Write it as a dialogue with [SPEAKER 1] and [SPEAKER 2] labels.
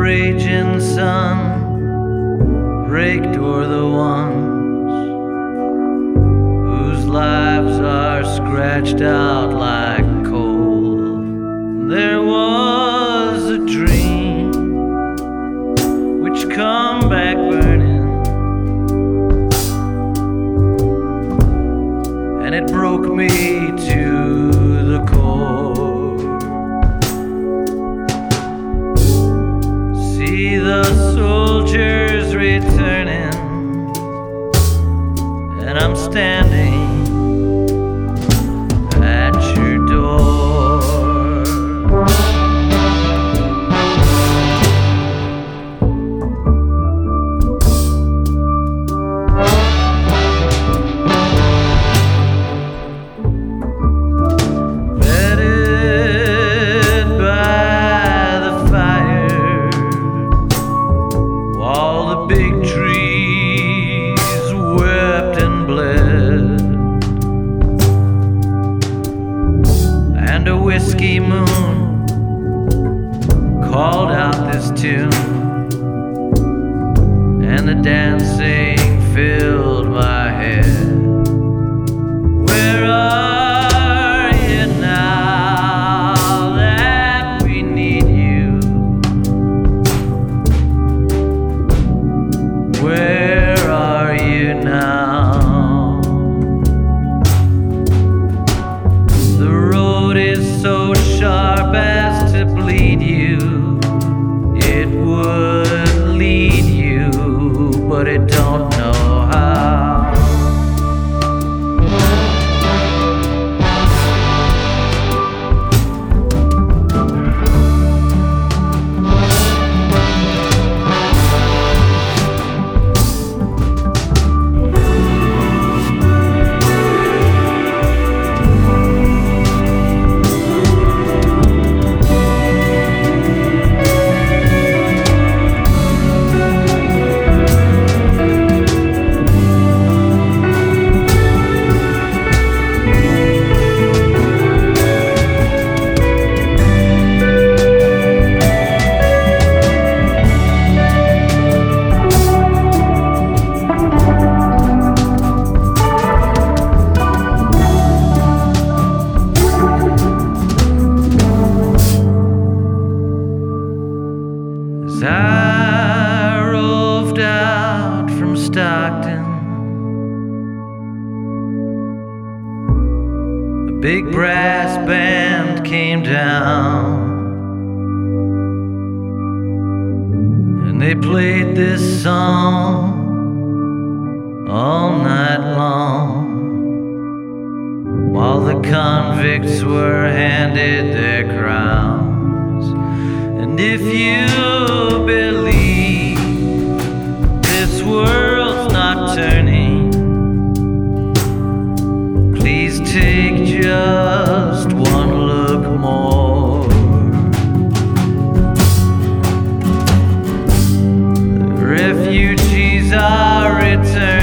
[SPEAKER 1] raging sun raked o'er the ones whose lives are scratched out like coal. There was a dream which come back burning, and it broke me to the core. See the soldiers returning, and I'm standing at your door. Bedded by the fire, while the big trees wept and bled, and a whiskey moon called out this tune, and the dancing filled my head. Where are you now that we need you? Where are you now? The road is so sharp as to bleed you. It would lead you, but it don't know how. As I roved out from Stockton, a big brass band came down, and they played this song all night long, while the convicts were handed their crowns. And if you believe this world's not turning, please take just one look more. The refugees are returning.